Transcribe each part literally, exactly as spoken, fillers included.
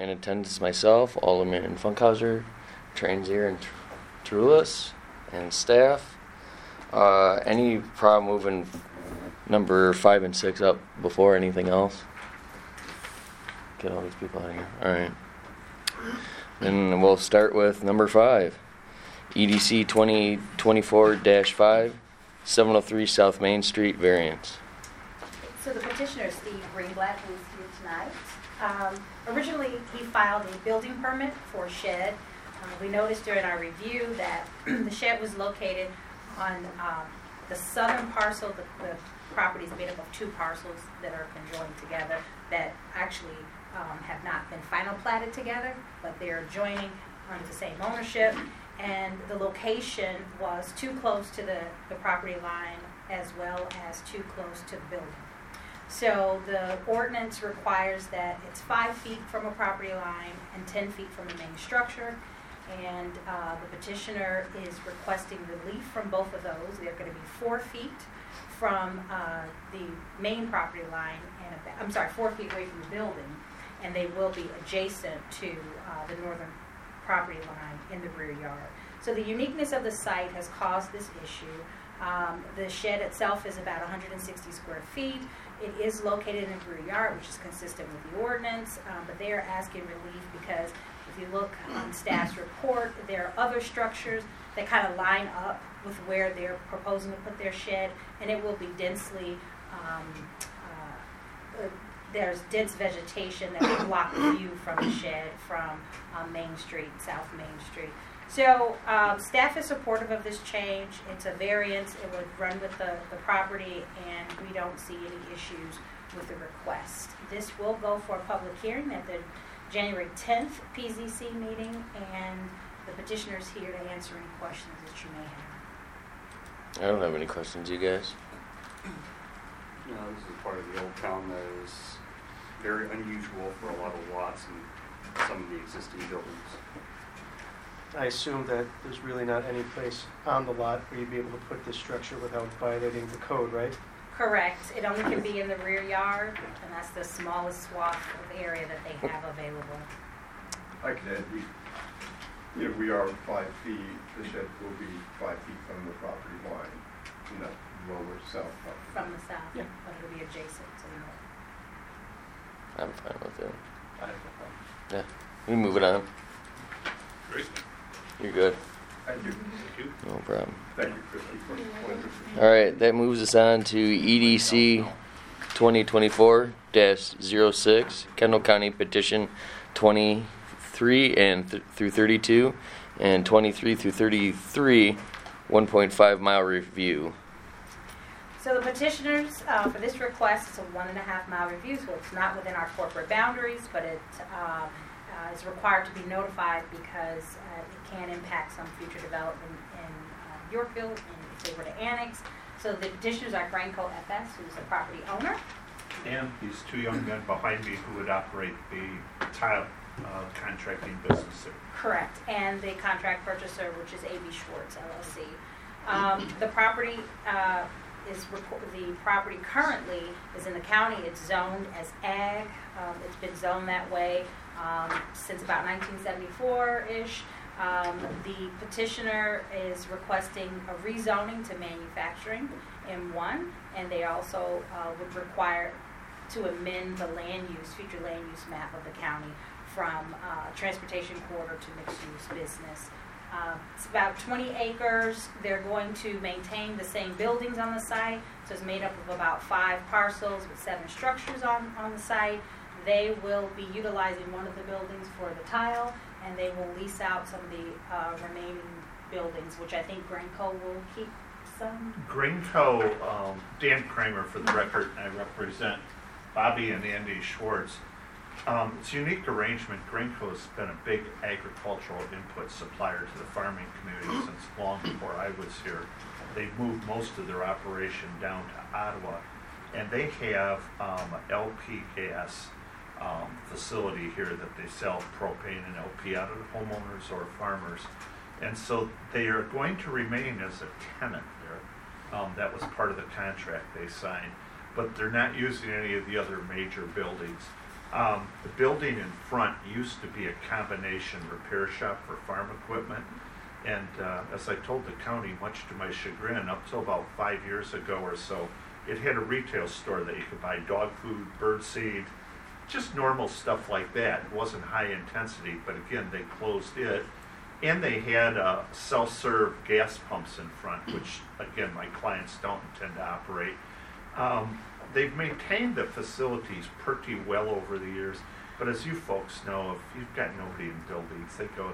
in attendance myself, Alderman Funkhauser, Transier, and Tarulis, and staff. Uh, any problem moving number five and six up before anything else? Get all these people out of here. All right. Then we'll start with number five, E D C twenty twenty-four dash five, seven oh three South Main Street variance. So the petitioner, Steve Greenblatt, who is here tonight, um, originally he filed a building permit for a shed. Uh, we noticed during our review that the shed was located on um, the southern parcel. The, the property is made up of two parcels that are conjoined together that actually um, have not been final platted together, but they're adjoining under the same ownership. And the location was too close to the, the property line as well as too close to the building. So the ordinance requires that it's five feet from a property line and ten feet from the main structure. And uh, the petitioner is requesting relief from both of those. They're going to be four feet from uh, the main property line, and a, I'm sorry, four feet away from the building, and they will be adjacent to uh, the northern property line in the rear yard. So the uniqueness of the site has caused this issue. Um, the shed itself is about one hundred sixty square feet. It is located in the rear yard, which is consistent with the ordinance, um, but they are asking relief because if you look on staff's report, there are other structures that kind of line up with where they're proposing to put their shed, and it will be densely, um, uh, uh, there's dense vegetation that will block the view from the shed from um, Main Street, South Main Street. So um, staff is supportive of this change. It's a variance. It would run with the, the property, and we don't see any issues with the request. This will go for a public hearing at the January tenth P Z C meeting, and the petitioner is here to answer any questions that you may have. I don't have any questions, you guys? No, this is part of the old town that is very unusual for a lot of lots and some of the existing buildings. I assume that there's really not any place on the lot where you'd be able to put this structure without violating the code, right? Correct. It only can be in the rear yard, and that's the smallest swath of area that they have available. I can add, we, you know, we are five feet, the shed will be five feet from the property line in that lower south property. From the south, Yeah. but it'll be adjacent to the north. I'm fine with it. I have no problem. Yeah, we move it on. Great. You're good. Thank you. Thank you. No problem. Thank you, Christie, for pointing. All right, that moves us on to E D C twenty twenty-four dash zero six, Kendall County Petition twenty-three and th- through thirty-two, and twenty-three through thirty-three, one point five mile review. So the petitioners, uh, for this request, it's a one and a half mile review, so it's not within our corporate boundaries, but it uh, uh, is required to be notified because uh, it can impact some future development in uh, Yorkville, and if they were to annex. So the petitioners are Granco F S, who's the property owner. And these two young men behind me who would operate the tile uh, contracting business there. Correct, and the contract purchaser, which is A B Schwartz L L C. Um, the property uh, is the property currently is in the county. It's zoned as ag. Um, it's been zoned that way um, since about nineteen seventy-four-ish. Um, the petitioner is requesting a rezoning to manufacturing in one, and they also uh, would require to amend the land use, future land use map of the county from uh, transportation corridor to mixed-use business. Uh, it's about twenty acres. They're going to maintain the same buildings on the site, so it's made up of about five parcels with seven structures on, on the site. They will be utilizing one of the buildings for the tile, and they will lease out some of the uh, remaining buildings, which I think Granco will keep some. Granco, um, Dan Kramer for the record, I represent Bobby and Andy Schwartz. Um, it's a unique arrangement. Granco has been a big agricultural input supplier to the farming community since long before I was here. They moved most of their operation down to Ottawa, and they have um, an L P gas um, facility here that they sell propane and L P out of homeowners or farmers. And so they are going to remain as a tenant there. Um, that was part of the contract they signed. But they're not using any of the other major buildings. Um, the building in front used to be a combination repair shop for farm equipment. And uh, as I told the county, much to my chagrin, up till about five years ago or so, it had a retail store that you could buy dog food, bird seed, just normal stuff like that. It wasn't high intensity, but again, they closed it. And they had uh, self-serve gas pumps in front, which again, my clients don't intend to operate. Um, they've maintained the facilities pretty well over the years, but as you folks know, if you've got nobody in buildings, they go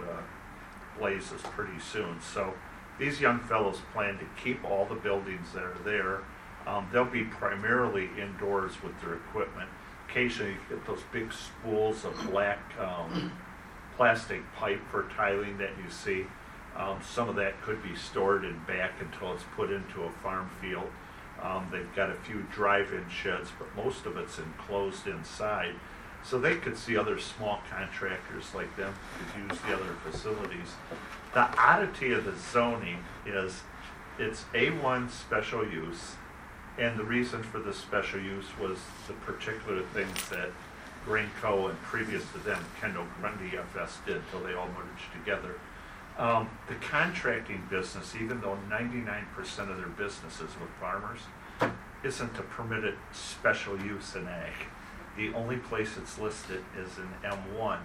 to blazes pretty soon. So these young fellows plan to keep all the buildings that are there. Um, they'll be primarily indoors with their equipment. Occasionally you get those big spools of black um, plastic pipe for tiling that you see. Um, some of that could be stored in back until it's put into a farm field. Um, they've got a few drive-in sheds, but most of it's enclosed inside. So they could see other small contractors like them could use the other facilities. The oddity of the zoning is it's A one special use, and the reason for the special use was the particular things that Grainco and previous to them, Kendall Grundy F S did till they all merged together. Um, the contracting business, even though ninety-nine percent of their business is with farmers, isn't a permitted special use in ag. The only place it's listed is in M one.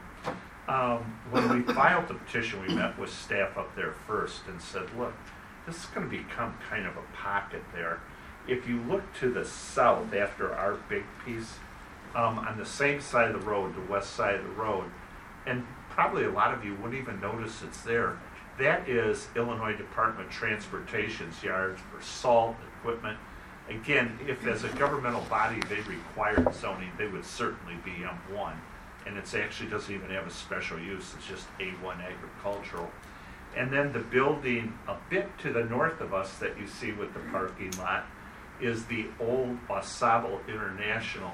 Um, when we filed the petition, we met with staff up there first and said, look, this is going to become kind of a pocket there. If you look to the south after our big piece, um, on the same side of the road, the west side of the road, and probably a lot of you wouldn't even notice it's there, that is Illinois Department of Transportation's yard for salt equipment. Again, if as a governmental body they required zoning, they would certainly be M one. And it actually doesn't even have a special use, it's just A one agricultural. And then the building a bit to the north of us that you see with the parking lot is the old Ausable International.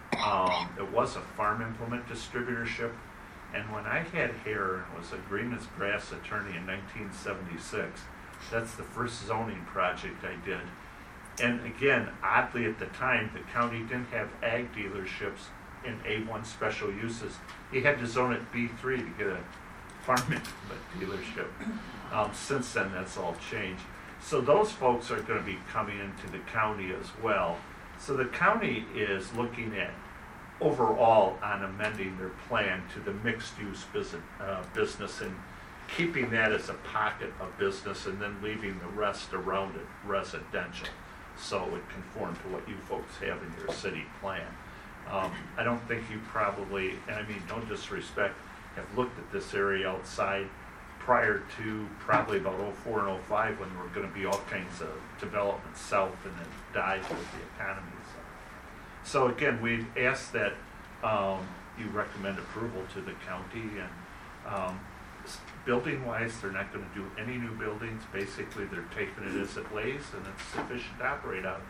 Um, it was a farm implement distributorship. And when I had hair and was a Green's Grass attorney in nineteen seventy-six, that's the first zoning project I did. And again, oddly at the time, the county didn't have ag dealerships in A one special uses. You had to zone it B three to get a farm implement dealership. Um, since then, that's all changed. So those folks are going to be coming into the county as well. So the county is looking at overall on amending their plan to the mixed-use business, uh, business and keeping that as a pocket of business and then leaving the rest around it residential. So it would conform to what you folks have in your city plan. Um, I don't think you probably, and I mean no disrespect, have looked at this area outside prior to probably about oh four and oh five when there were going to be all kinds of development south and it died with the economy. So, so again, we'd ask that um, you recommend approval to the county, and um, building-wise, they're not going to do any new buildings. Basically, they're taking it as it lays, and it's sufficient to operate out of.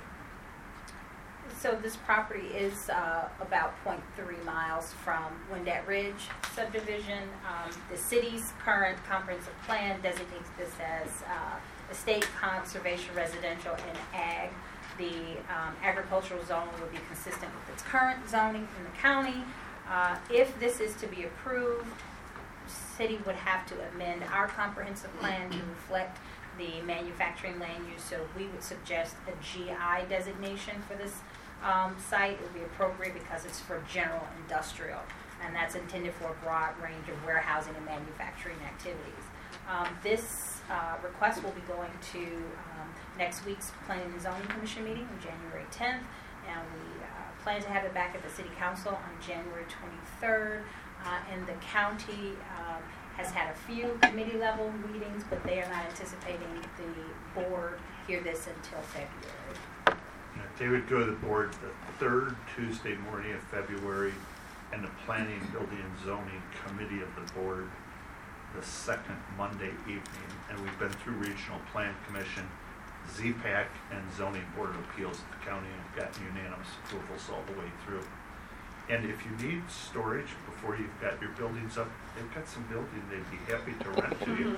So this property is uh, about zero point three miles from Wendat Ridge subdivision. Um, the city's current comprehensive plan designates this as uh, estate, conservation, residential, and ag. The um, agricultural zone would be consistent with its current zoning in the county. Uh, if this is to be approved, city would have to amend our comprehensive plan to reflect the manufacturing land use. So we would suggest a G I designation for this um, site. It would be appropriate because it's for general industrial, and that's intended for a broad range of warehousing and manufacturing activities. Um, this uh, request will be going to um, next week's Planning and Zoning Commission meeting on January tenth, and we uh, plan to have it back at the City Council on January twenty-third. Uh, and the county um, has had a few committee level meetings, but they are not anticipating the board hear this until February. They would go to the board the third Tuesday morning of February, and the Planning, Building, and Zoning Committee of the board the second Monday evening. And we've been through Regional Plan Commission, Z PAC, and Zoning Board of Appeals at the county, and gotten unanimous approvals all the way through. And if you need storage before you've got your buildings up, they've got some building they'd be happy to rent to you.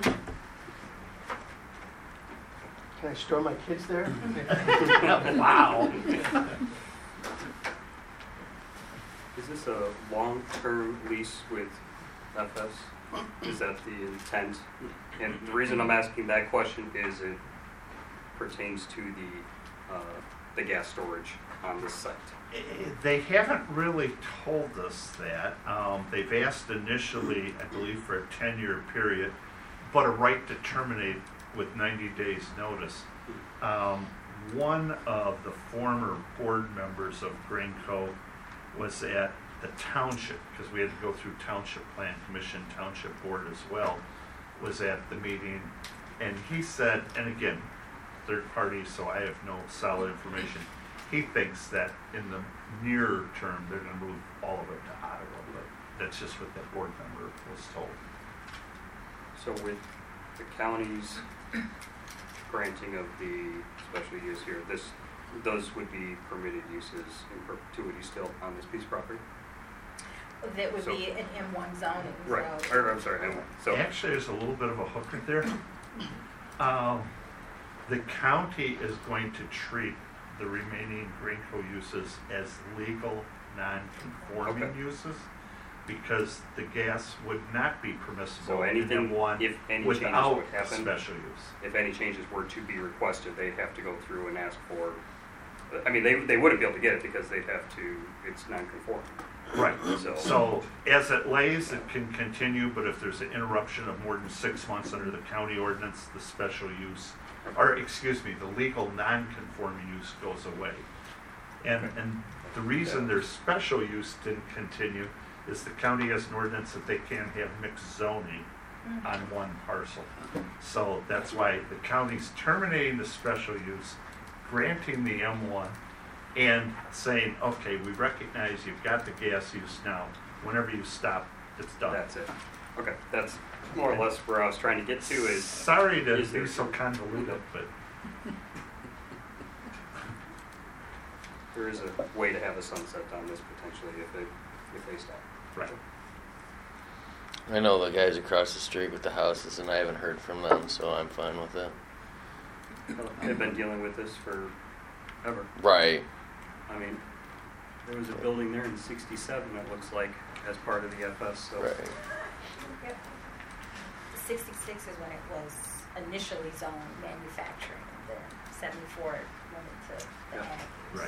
Can I store my kids there? Wow. Is Is this a long-term lease with F S? Is that the intent? And the reason I'm asking that question is it pertains to the, uh, the gas storage on this site. Eh, They haven't really told us that. Um, they've asked initially, I believe, for a ten-year period, but a right to terminate with ninety days notice. Um, one of the former board members of Grainco was at the township, because we had to go through Township Plan Commission, Township Board as well, was at the meeting, and he said, and again, third party, so I have no solid information, he thinks that in the near term, they're gonna move all of it to Ottawa, but that's just what that board member was told. So with the county's granting of the special use here, this, those would be permitted uses in perpetuity still on this piece of property? That would So- be an M one zoning, Right, so. or, I'm sorry, M one. So, Actually, there's a little bit of a hook right there. Um, the county is going to treat the remaining Grainco uses as legal, non-conforming Okay. uses, because the gas would not be permissible so in anything, M one if any changes without would happen, special use. if any changes were to be requested, they'd have to go through and ask for, I mean, they, they wouldn't be able to get it because they'd have to, it's non-conforming. Right, So- so as it lays, it can continue, but if there's an interruption of more than six months under the county ordinance, the special use, or excuse me, the legal non-conforming use goes away. And, and the reason their special use didn't continue is the county has an ordinance that they can't have mixed zoning on one parcel. So that's why the county's terminating the special use, granting the M one, and saying, okay, we recognize you've got the gas use now. Whenever you stop, it's done. That's it. Okay, that's more or less where I was trying to get to is, Sorry to is there be so some- convoluted, but there is a way to have a sunset on this potentially if they, if they stop. right. I know the guys across the street with the houses, and I haven't heard from them, so I'm fine with it. They've been dealing with this for ever. Right. I mean, there was a building there in sixty-seven, it looks like, as part of the F S, so. Right. Yep. sixty-six is when it was initially zoned manufacturing, and then seventy-four it went into the Yeah. ag. Right.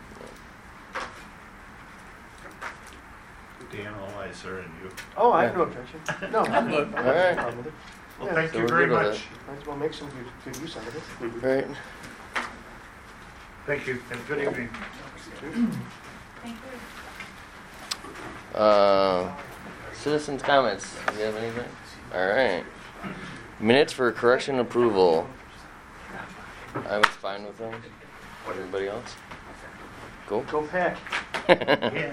Dan Elizer and you. Oh, I have no objection. No, I'm good. I have All right. no problem with it. Well, Yeah. thank So you we're very good with much. it. Might as well make some good, good use out of it. Right. Thank you, and good evening. Thank you. Uh, citizens' comments. Do you have anything? All right. Minutes for correction approval. I was fine with them. Everybody else? Cool. Go pack. Yeah.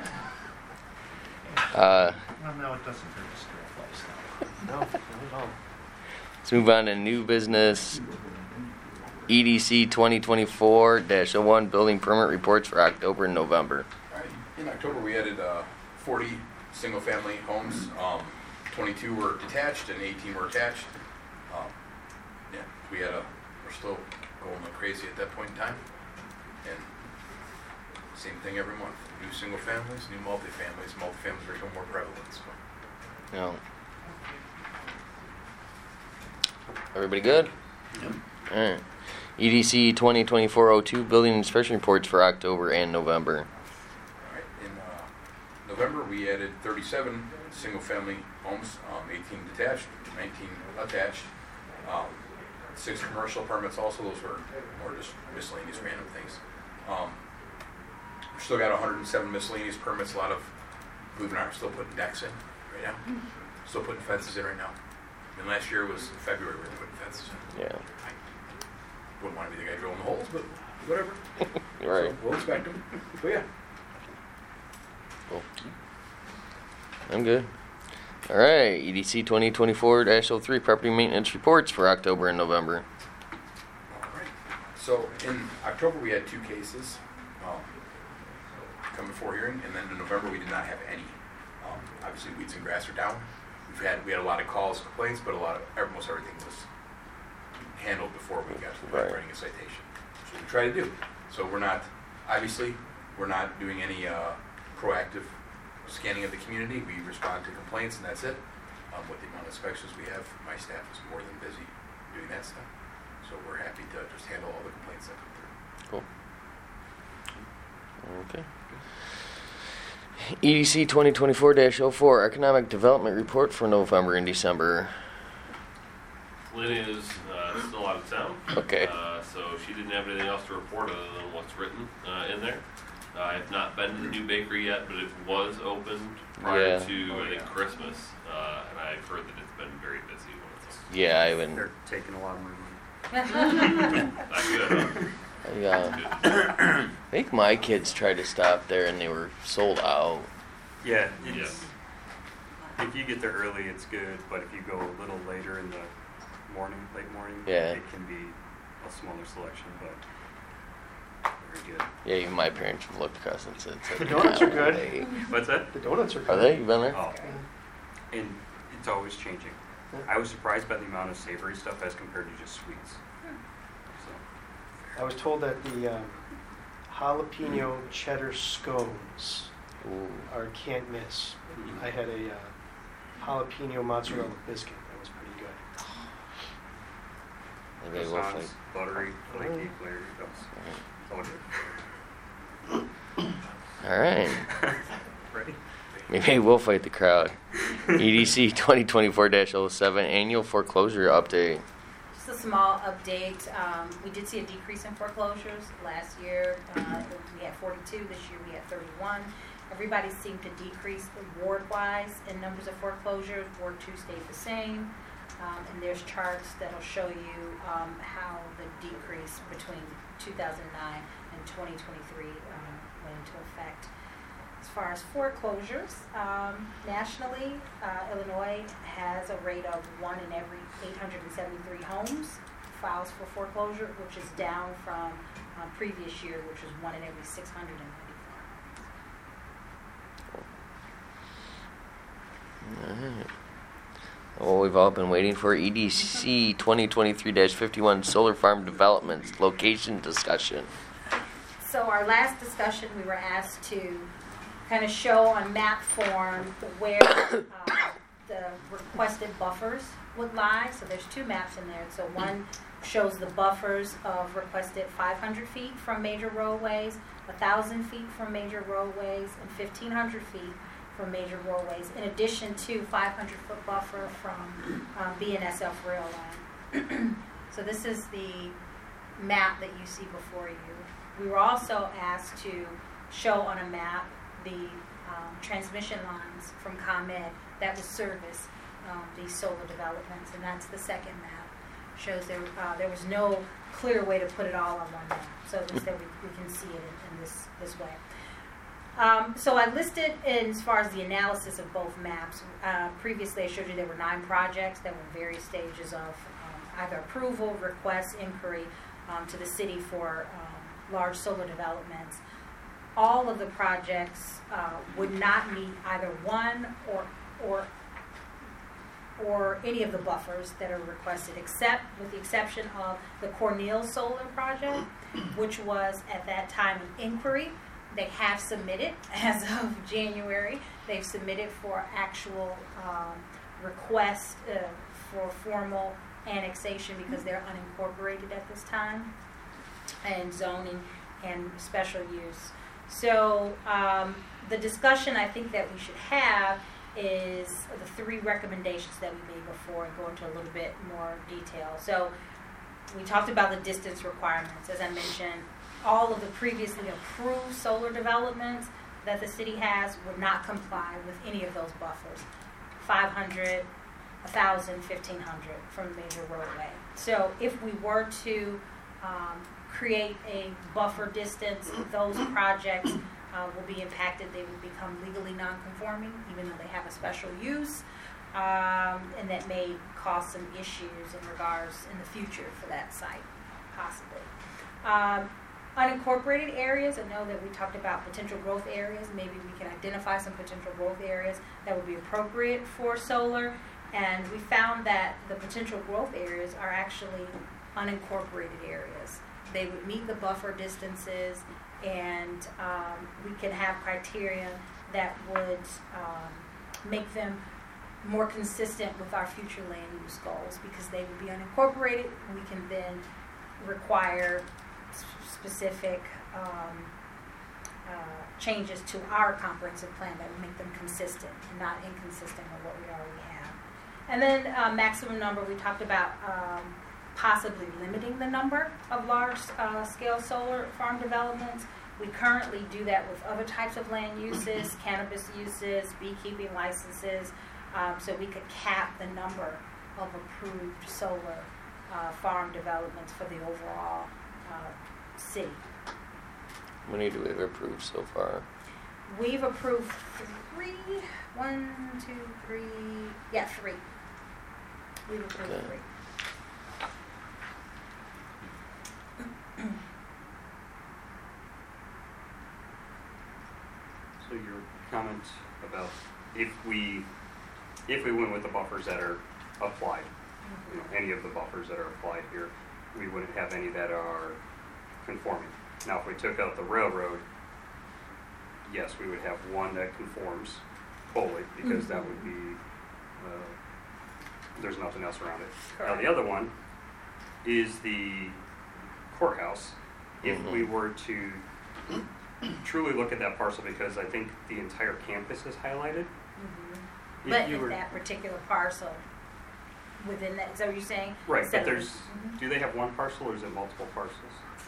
Uh, Well, no, it doesn't hurt to stir a lifestyle. No, not at all. let's move on to new business. E D C twenty twenty-four dash oh one building permit reports for October and November. All right. In October, we added uh, forty single-family homes. Um, twenty-two were detached and eighteen were attached. Um, yeah, we had a. We're still going like crazy at that point in time. And same thing every month. New single families, new multifamilies. Multifamilies are becoming more prevalent. So. No. Everybody good? All right. E D C twenty twenty-four oh two building inspection reports for October and November. All right. In uh, November, we added thirty-seven single-family homes, um, eighteen detached, nineteen attached, um, six commercial permits. Also, those were more just miscellaneous random things. Um, we've still got one hundred seven miscellaneous permits. A lot of, believe it or not, we're still putting decks in right now. Still putting fences in right now. And last year was February we were putting fences in. Yeah. I wouldn't want to be the guy drilling the holes, but whatever. Right. So we'll expect them. But yeah. Cool. I'm good. All right. E D C twenty twenty-four dash oh three property maintenance reports for October and November. All right. So in October, we had two cases um, come before hearing, and then in November, we did not have any. Um, obviously, weeds and grass are down. We've had we had a lot of calls, complaints, but a lot of almost everything was handled before we got to the point of Right. writing a citation. That's what we try to do. So we're not obviously we're not doing any uh, proactive scanning of the community. We respond to complaints, and that's it. Um, with the amount of inspections we have, my staff is more than busy doing that stuff. So we're happy to just handle all the complaints that come through. Cool. Okay. E D C twenty twenty-four dash oh four Economic Development Report for November and December. Lynn is uh, still out of town. Okay. Uh, so she didn't have anything else to report other than what's written uh, in there. Uh, I have not been to the new bakery yet, but it was opened prior Yeah. to, Oh, I think, yeah. Christmas. Uh, and I've heard that it's been very busy when it's open. Yeah, I haven't. They're taking a lot of my money. Not good, huh? I, uh, I think my kids tried to stop there and they were sold out. Yeah, it's, if you get there early, it's good, but if you go a little later in the morning, late morning, Yeah. it can be a smaller selection, but very good. Yeah, even my parents have looked across and said, The donuts are good. They- What's that? The donuts are good. Are they? You been there? Oh, and it's always changing. I was surprised by the amount of savory stuff as compared to just sweets. So, I was told that the um, jalapeno cheddar scones Ooh. are can't miss. I had a uh, jalapeno mozzarella biscuit. That was pretty good. Maybe we'll croissants, find. buttery, flaky, flavored. That's all good. All right. Ready? Maybe we'll fight the crowd. E D C twenty twenty-four dash oh seven Annual Foreclosure Update. Just a small update. Um, we did see a decrease in foreclosures last year. Uh, we had forty-two. This year we had thirty-one. Everybody seemed to decrease ward-wise in numbers of foreclosures. Ward two stayed the same. Um, and there's charts that'll show you um, how the decrease between two thousand nine and twenty twenty-three um, went into effect. As far as foreclosures, um, nationally, uh, Illinois has a rate of one in every eight hundred seventy-three homes files for foreclosure, which is down from uh, previous year, which was one in every six hundred ninety-four. All right. Well, we've all been waiting for E D C twenty twenty-three dash fifty-one Solar Farm Developments Location Discussion. So our last discussion, we were asked to kind of show on map form where uh, the requested buffers would lie. So there's two maps in there. So one shows the buffers of requested five hundred feet from major roadways, one thousand feet from major roadways, and fifteen hundred feet from major roadways, in addition to five hundred foot buffer from um, B N S F rail line. So this is the map that you see before you. We were also asked to show on a map the um, transmission lines from ComEd that would service um, these solar developments, and that's the second map. Shows there uh, there was no clear way to put it all on one map, so just that we, we can see it in, in this this way. Um, so I listed in, as far as the analysis of both maps. Uh, previously, I showed you there were nine projects that were in various stages of um, either approval, request, inquiry um, to the city for um, large solar developments. All of the projects uh, would not meet either one or or or any of the buffers that are requested, except with the exception of the Cornell Solar project, which was at that time an inquiry. They have submitted as of January. They've submitted for actual um, request uh, for formal annexation because they're unincorporated at this time, and zoning and special use. So um, the discussion I think that we should have is the three recommendations that we made before, and go into a little bit more detail. So we talked about the distance requirements. As I mentioned, all of the previously approved solar developments that the city has would not comply with any of those buffers. five hundred, one thousand, fifteen hundred from the major roadway. So if we were to um, create a buffer distance, those projects uh, will be impacted. They will become legally non-conforming, even though they have a special use, um, and that may cause some issues in regards in the future for that site, possibly. Um, unincorporated areas, I know that we talked about potential growth areas. Maybe we can identify some potential growth areas that would be appropriate for solar, and we found that the potential growth areas are actually unincorporated areas. They would meet the buffer distances, and um, we can have criteria that would um, make them more consistent with our future land use goals, because they would be unincorporated. We can then require s- specific um, uh, changes to our comprehensive plan that would make them consistent and not inconsistent with what we already have. And then uh, maximum number, we talked about um, possibly limiting the number of large-scale solar farm developments. We currently do that with other types of land uses, cannabis uses, beekeeping licenses, um, so we could cap the number of approved solar uh, farm developments for the overall uh, city. How many do we have approved so far? We've approved three, one, two, three, yeah, three. We've approved Okay. three. So your comment about if we, if we went with the buffers that are applied, you know, any of the buffers that are applied here, we wouldn't have any that are conforming. Now, if we took out the railroad, yes, we would have one that conforms fully, because that would be, uh, there's nothing else around it. Now, the other one is the courthouse. If we Mhm. were to truly look at that parcel, because I think the entire campus is highlighted. Mhm. If But you in were- that particular parcel, within that, is that what you're saying? Right, Instead but of- there's, Mhm. do they have one parcel or is it multiple parcels?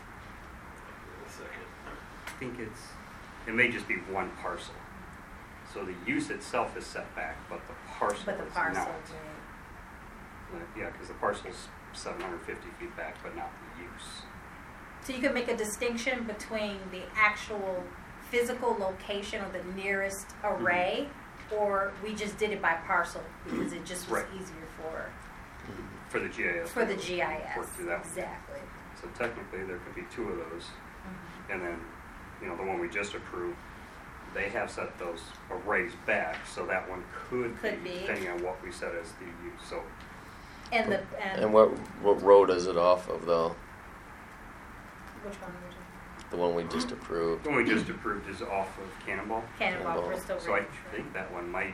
I think it's, it may just be one parcel. So the use itself is set back, but the parcel But the is parcel, not. right. Uh, Yeah, because the parcel's seven hundred fifty feet back, but not the use. So you could make a distinction between the actual physical location of the nearest array, or we just did it by parcel because it just was Right. easier for, For the G I S. for the we G I S. work through that one. Exactly. So technically, there could be two of those. Mhm. And then, you know, the one we just approved, they have set those arrays back, so that one could Could be, be. depending on what we set as the use. So And the, and. And what what road is it off of though? Which one are we doing? The one we just approved. the one we just approved is off of Cannonball. Cannonball, Cannonball. Bristol So I Ridge. think that one might,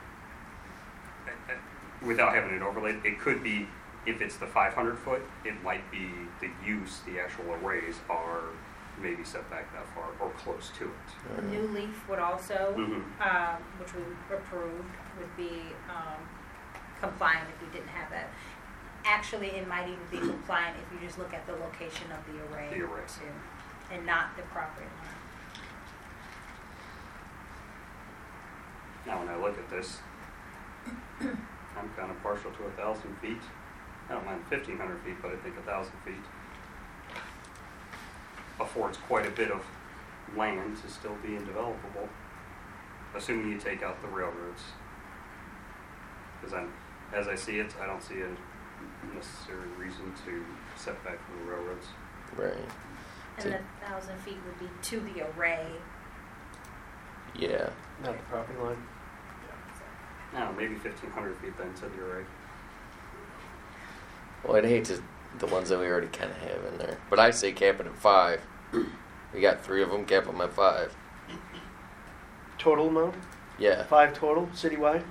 I- I- without having it overlaid, it could be, if it's the five hundred foot, it might be the use, the actual arrays are maybe set back that far or close to it. The New Leaf would also, Mhm. um, which we approved, would be um, compliant if we didn't have that. Actually, it might even be compliant if you just look at the location of the array. The array. Too, and not the property line. Now, when I look at this, I'm kind of partial to a thousand feet. I don't mind fifteen hundred feet, but I think a thousand feet affords quite a bit of land to still be developable, assuming you take out the railroads. Because I'm, as I see it, I don't see a necessary reason to set back from the railroads. Right. And So- the thousand feet would be to the array. Yeah. Not the property line. Now, maybe fifteen hundred feet then to the array. Well, I'd hate to the ones that we already kind of have in there, but I say cap it at five. We got three of them. Cap them at five. Total amount? Yeah. Five total, citywide?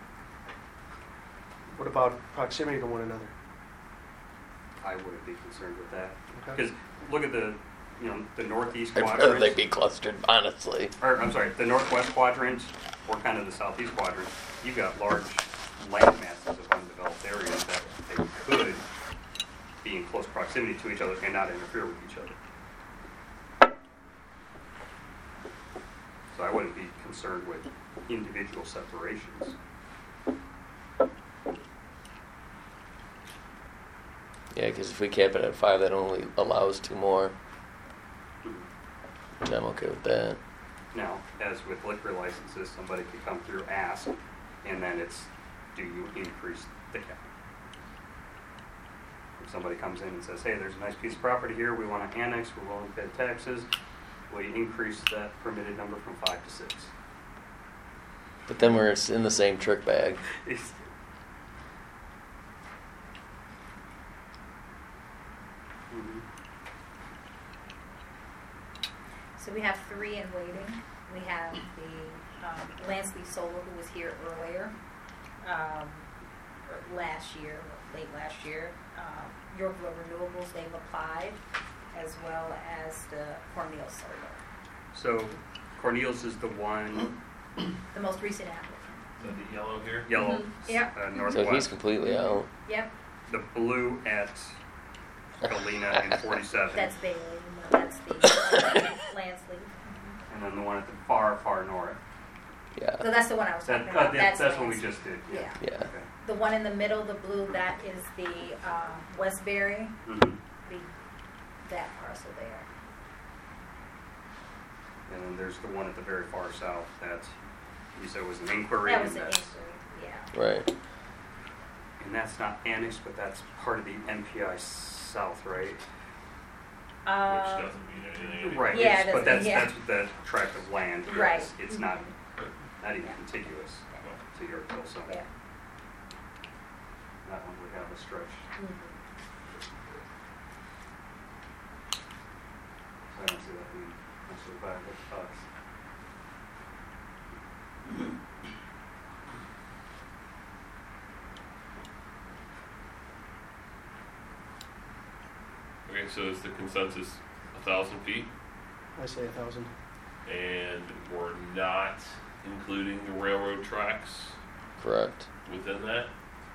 What about proximity to one another? I wouldn't be concerned with that. Okay. Because look at the, you know, the northeast I'd rather quadrant. they be clustered, honestly. Or, I'm sorry, the northwest quadrant, or kind of the southeast quadrant, you've got large land masses of undeveloped areas that they could be in close proximity to each other and not interfere with each other. So I wouldn't be concerned with individual separations. Yeah, because if we cap it at five, that only allows two more. And I'm okay with that. Now, as with liquor licenses, somebody could come through, ask, and then it's, do you increase the cap? If somebody comes in and says, hey, there's a nice piece of property here, we want to annex, we're willing to pay the taxes, will you increase that permitted number from five to six? But then we're in the same trick bag. It's- Mhm. So we have three in waiting. We have the um, Lance Lee Solar, who was here earlier, um, or last year, late last year. Um, Yorkville Renewables, they've applied, as well as the Cornell Solar, So Cornelius is the one the most recent applicant. Is that the yellow here? yellow, Mhm. Yep. uh, So he's northwest. completely out. Yep, The blue at Galena and forty-seven. that's Bailey, no, that's the uh, Lance Lee. And then the one at the far, far north. Yeah. So that's the one I was That, talking uh, about. that- That's that's what we Lance. just did. Yeah. Yeah. Okay. The one in the middle, the blue, that is the um, Westbury, Mhm. the, that parcel there. And then there's the one at the very far south that you said was an inquiry. That was and an that's- inquiry, yeah. Right. And that's not annexed, but that's part of the N P I South, right? Which Um, doesn't mean anything. Right. Yeah, it's- it but doesn't- that's yeah. that's what the tract of land is. Right. It's not not even contiguous to Yorkville, so Yeah. that one would have a stretch. Mhm. So I don't see that being necessarily viable to us. Okay, so is the consensus a thousand feet? I say a thousand. And we're not including the railroad tracks Correct. within that?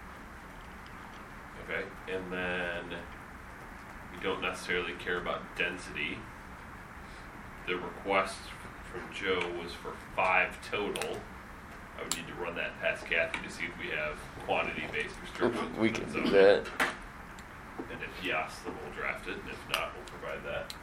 Okay, and then we don't necessarily care about density. The request from Joe was for five total. I would need to run that past Kathy to see if we have quantity-based restrictions. We within can zoning. do that. And if yes, then we'll draft it, and if not, we'll provide that.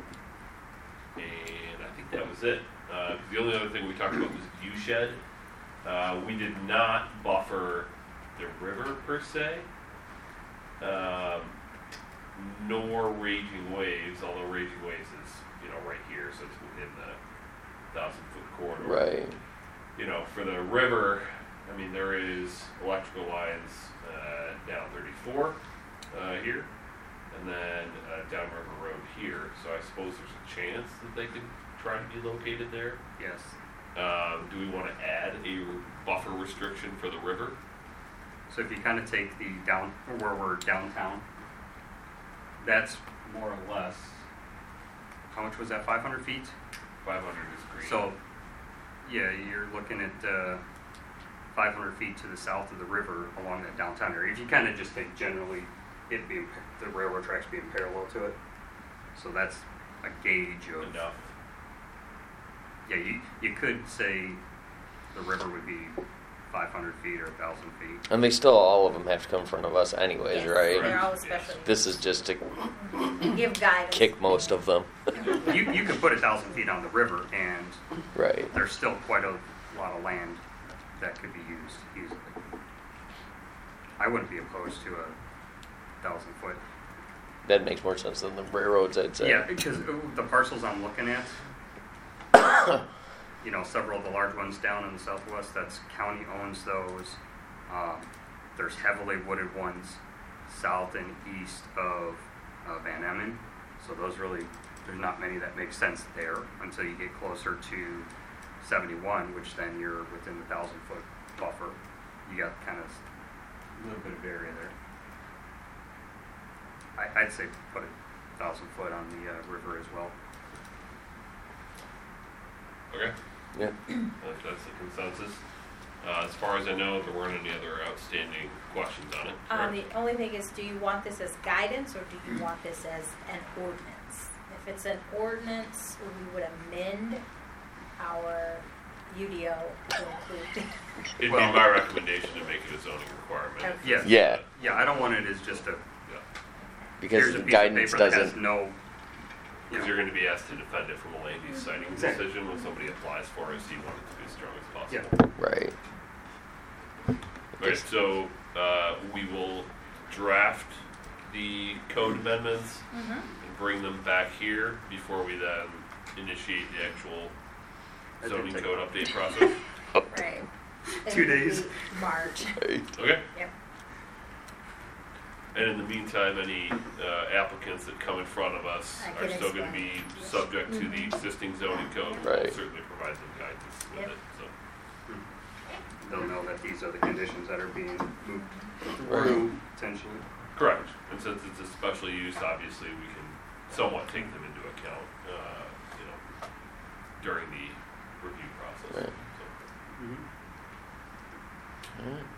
And I think that was it. Uh, 'cause the only other thing we talked about was view shed. Uh, we did not buffer the river per se, um, nor raging waves, although raging waves is, you know, right here, so it's within the thousand foot corridor. Right. You know, for the river, I mean, there is electrical lines uh, down thirty-four uh, here, and then uh, down River Road here. So I suppose there's a chance that they could try to be located there. Yes. Um, do we want to add a buffer restriction for the river? So if you kind of take the down, where we're downtown, that's more or less, how much was that, five hundred feet? five hundred is green. So, yeah, you're looking at uh, five hundred feet to the south of the river along that downtown area. If you kind of just think generally, it being, the railroad tracks being parallel to it. So that's a gauge of, enough. yeah, you, you could say the river would be five hundred feet or one thousand feet. And they still, all of them have to come in front of us anyways, Yes, right? They're all Yes. special. This is just to Give guidance. kick most of them. You, you could put a thousand feet on the river and Right. there's still quite a lot of land that could be used easily. I wouldn't be opposed to a thousand foot. That makes more sense than the railroads, I'd say. Yeah, because uh, the parcels I'm looking at, you know, several of the large ones down in the southwest, that's county owns those. Um, there's heavily wooded ones south and east of uh, Van Emmen. So those really, there's not many that make sense there until you get closer to seventy-one, which then you're within the thousand foot buffer. You got kind of a little bit of area there. I, I'd say put a thousand foot on the uh, river as well. Okay, Yeah. if that's the consensus. Uh, as far as I know, there weren't any other outstanding questions on it. Um, correct? the only thing is, do you want this as guidance or do you want this as an ordinance? If it's an ordinance, we would amend our U D O to include. It'd well- be my recommendation to make it a zoning requirement. Okay. Yeah. Yeah, Yeah, I don't want it as just a, Yeah. because here's a the piece of guidance paper that has doesn't. no, you Because know, you're going to be asked to defend it from a land use citing Exactly. decision when somebody applies for it, so you want it to be as strong as yeah. possible. Right. Okay, so uh, we will draft the code amendments Mhm. and bring them back here before we then initiate the actual That zoning didn't take code long. update process. Right. Two It would days. be March. Right. Okay? Yep. And in the meantime, any uh, applicants that come in front of us I are can still going to be explain. subject to the Mhm. existing zoning code. Right. We'll certainly provide them guidance with Yep. it, so. they'll know that these are the conditions that are being moved Right. through potentially. Correct. And since it's a special use, obviously we can somewhat take them into account, uh, you know, during the review process. Right. So, Alright.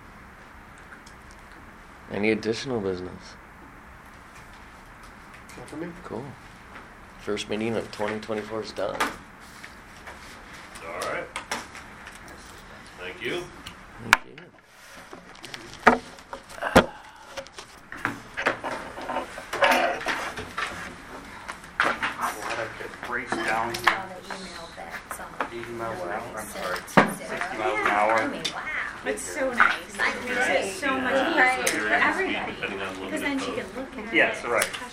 Any additional business? Not for me. Cool. First meeting of twenty twenty-four is done. all right. Thank you. Thank you. Glad I could race down I here. saw the email that someone. eighty miles an hour, I'm sent sorry. to Sarah. sixty miles an Yeah, hour. I mean, wow. It's so nice. It makes it so much Uh, easier so for during this week, everybody. depending on Because limited then she code. can look at it. Yes, right. Have